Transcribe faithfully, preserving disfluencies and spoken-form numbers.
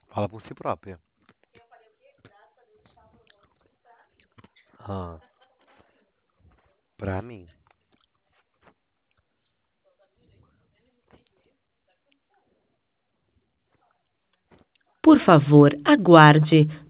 Fala por si própria. Ah, pra mim. Por favor, aguarde.